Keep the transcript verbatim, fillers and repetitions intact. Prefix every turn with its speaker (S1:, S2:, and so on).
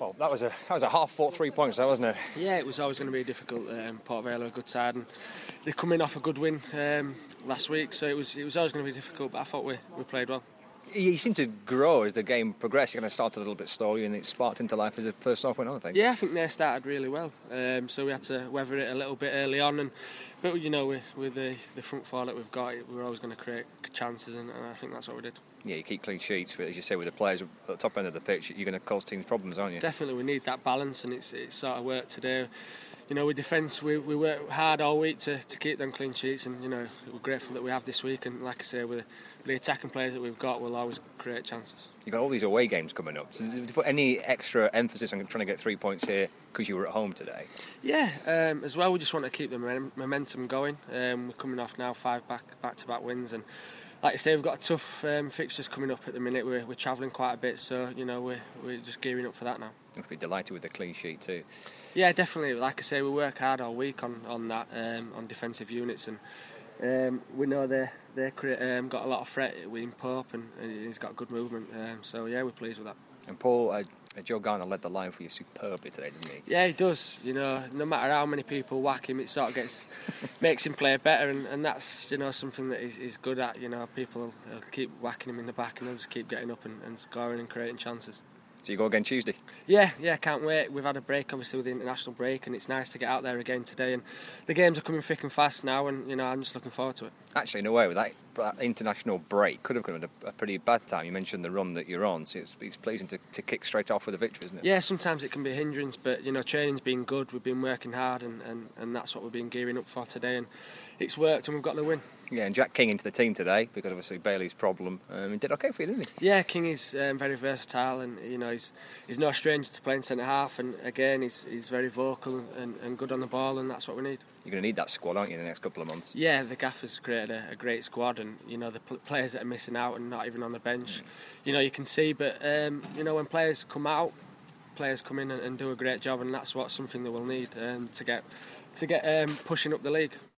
S1: Well, that was a that was a half-fought three points, though, wasn't it?
S2: Yeah, it was always going to be difficult. Um, Port Vale are a good side, and they're coming off a good win um, last week, so it was it was always going to be difficult. But I thought we we played well.
S1: You seem to grow as the game progressed. You kind of started a little bit slowly, and it sparked into life as the first half went on, I think.
S2: Yeah, I think they started really well. Um, so we had to weather it a little bit early on, and but you know, with, with the, the front four that we've got, we're always going to create chances, and, and I think that's what we did.
S1: Yeah, you keep clean sheets, but as you say, with the players at the top end of the pitch, you're going to cause teams problems, aren't you?
S2: Definitely, we need that balance, and it's it's sort of worked today. You know, with defence, we we work hard all week to, to keep them clean sheets, and you know, we're grateful that we have this week. And like I say, with, with the attacking players that we've got, we'll always create chances.
S1: You've got all these away games coming up. So did you put any extra emphasis on trying to get three points here because you were at home today?
S2: Yeah, um, as well, we just want to keep the momentum going. Um, we're coming off now five back back to back wins, and like I say, we've got a tough um, fixtures coming up at the minute. We're, we're travelling quite a bit, so you know we're we're just gearing up for that now.
S1: You'll be delighted with the clean sheet too.
S2: Yeah, definitely. Like I say, we work hard all week on on that um, on defensive units, and um, we know they they um, got a lot of threat in Pope, and, and he's got good movement. Um, so yeah, we're pleased with that.
S1: And Paul, uh, Joe Garner led the line for you superbly today, didn't he?
S2: Yeah, he does. You know, no matter how many people whack him, it sort of gets makes him play better, and, and that's you know something that he's, he's good at. You know, people will, will keep whacking him in the back, and he'll just keep getting up and, and scoring and creating chances.
S1: So you go again Tuesday?
S2: Yeah, yeah, can't wait. We've had a break, obviously, with the international break, and it's nice to get out there again today. And the games are coming thick and fast now, and you know, I'm just looking forward to it.
S1: Actually, in a way, with that, that international break, could have come at a, a pretty bad time. You mentioned the run that you're on, so it's, it's pleasing to, to kick straight off with a victory, isn't it?
S2: Yeah, sometimes it can be a hindrance, but you know, training's been good. We've been working hard, and, and, and that's what we've been gearing up for today, and it's worked, and we've got the win.
S1: Yeah, and Jack King into the team today because obviously Bailey's problem. Um, he did okay for you, didn't he?
S2: Yeah, King is um, very versatile, and you know he's he's no stranger to playing centre half. And again, he's he's very vocal and, and good on the ball, and that's what we need.
S1: You're going to need that squad, aren't you, in the next couple of months?
S2: Yeah, the Gaffer's created a, a great squad, and you know the pl- players that are missing out and not even on the bench, mm. you know you can see. But um, you know when players come out, players come in and, and do a great job, and that's what something they will need um, to get to get um, pushing up the league.